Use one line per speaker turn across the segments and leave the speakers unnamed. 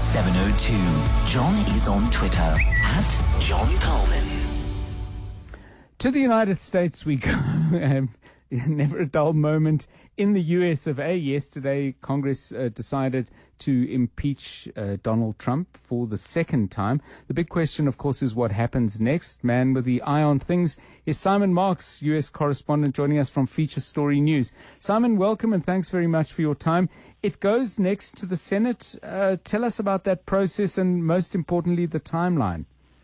702. John is on Twitter @JohnColeman.
To the United States we go. Never a dull moment in the US of A. Yesterday, Congress decided to impeach Donald Trump for the second time. The big question, of course, is what happens next. Man with the eye on things is Simon Marks, US correspondent, joining us from Feature Story News. Simon, welcome and thanks very much for your time. It goes next to the Senate. Tell us about that process and, most importantly, the timeline.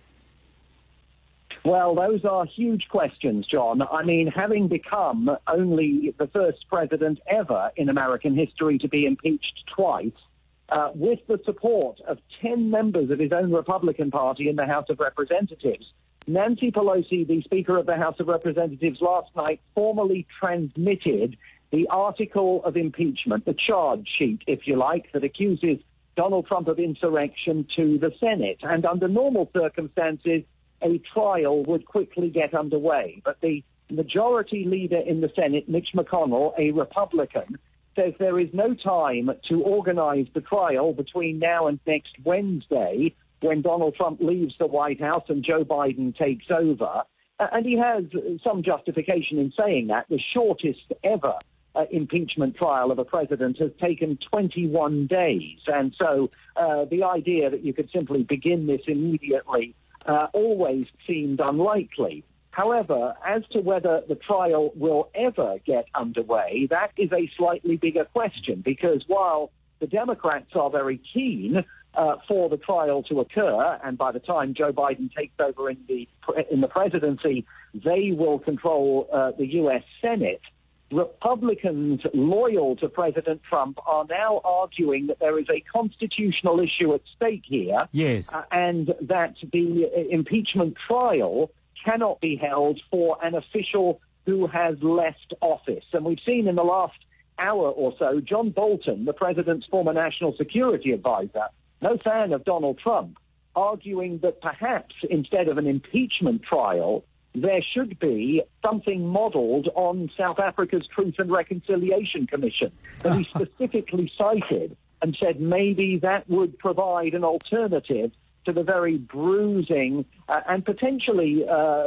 Well, those are huge questions, John. I mean, having become only the first president ever in American history to be impeached twice, with the support of 10 members of his own Republican Party in the House of Representatives, Nancy Pelosi, the Speaker of the House of Representatives, last night formally transmitted the article of impeachment, the charge sheet, if you like, that accuses Donald Trump of insurrection to the Senate. And under normal circumstances, a trial would quickly get underway. But the majority leader in the Senate, Mitch McConnell, a Republican, says there is no time to organize the trial between now and next Wednesday, when Donald Trump leaves the White House and Joe Biden takes over. And he has some justification in saying that. The shortest ever impeachment trial of a president has taken 21 days. And so the idea that you could simply begin this immediately always seemed unlikely. However, as to whether the trial will ever get underway, that is a slightly bigger question, because while the Democrats are very keen for the trial to occur, and by the time Joe Biden takes over in the presidency, they will control the U.S. Senate, Republicans loyal to President Trump are now arguing that there is a constitutional issue at stake here.
Yes.
And that the impeachment trial cannot be held for an official who has left office. And we've seen in the last hour or so, John Bolton, the president's former national security advisor, no fan of Donald Trump, arguing that perhaps instead of an impeachment trial, there should be something modeled on South Africa's Truth and Reconciliation Commission that he specifically cited and said maybe that would provide an alternative to the very bruising and potentially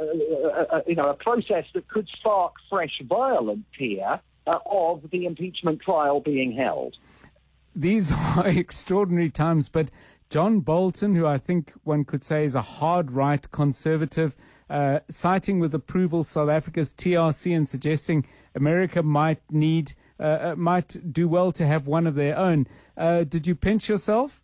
a process that could spark fresh violence here of the impeachment trial being held.
These are extraordinary times, but John Bolton, who I think one could say is a hard-right conservative, citing with approval South Africa's TRC and suggesting America might do well to have one of their own. Did you pinch yourself?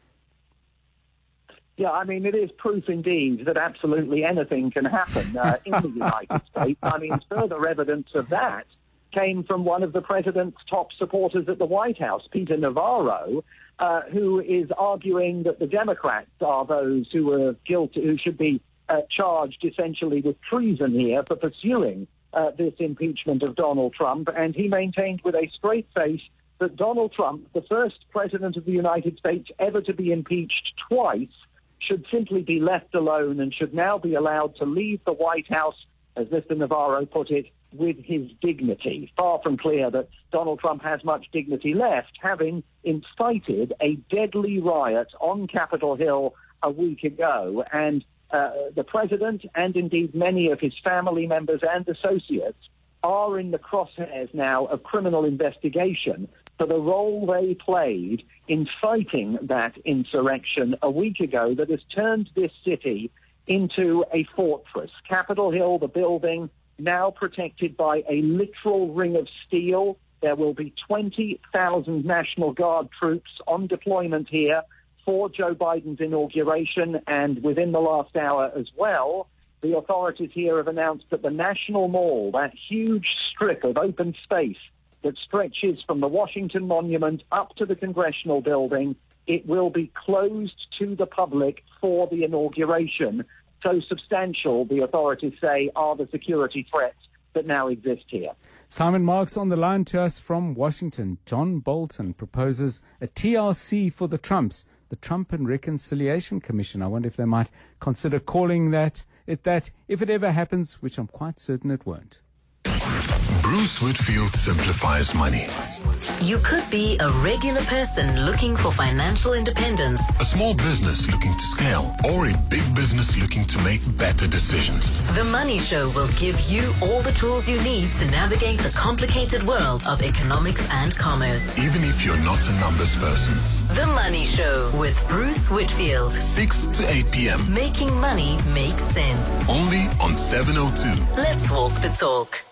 Yeah, I mean, it is proof indeed that absolutely anything can happen in the United States. I mean, further evidence of that came from one of the president's top supporters at the White House, Peter Navarro, who is arguing that the Democrats are those who are guilty, who should be charged essentially with treason here for pursuing this impeachment of Donald Trump. And he maintained with a straight face that Donald Trump, the first president of the United States ever to be impeached twice, should simply be left alone and should now be allowed to leave the White House, as Mr. Navarro put it, with his dignity. Far from clear that Donald Trump has much dignity left, having incited a deadly riot on Capitol Hill a week ago. And the president and indeed many of his family members and associates are in the crosshairs now of criminal investigation for the role they played in fighting that insurrection a week ago that has turned this city into a fortress. Capitol Hill, the building, now protected by a literal ring of steel. There will be 20,000 National Guard troops on deployment here for Joe Biden's inauguration, and within the last hour as well, the authorities here have announced that the National Mall, that huge strip of open space that stretches from the Washington Monument up to the Congressional Building, it will be closed to the public for the inauguration. So substantial, the authorities say, are the security threats that now exist here.
Simon Marks on the line to us from Washington. John Bolton proposes a TRC for the Trumps, the Trump and Reconciliation Commission. I wonder if they might consider calling that if it ever happens, which I'm quite certain it won't.
Bruce Whitfield simplifies money. You could be a regular person looking for financial independence,
a small business looking to scale, or a big business looking to make better decisions.
The Money Show will give you all the tools you need to navigate the complicated world of economics and commerce.
Even if you're not a numbers person.
The Money Show with Bruce Whitfield.
6 to 8 p.m.
Making money make sense.
Only on 702.
Let's walk the talk.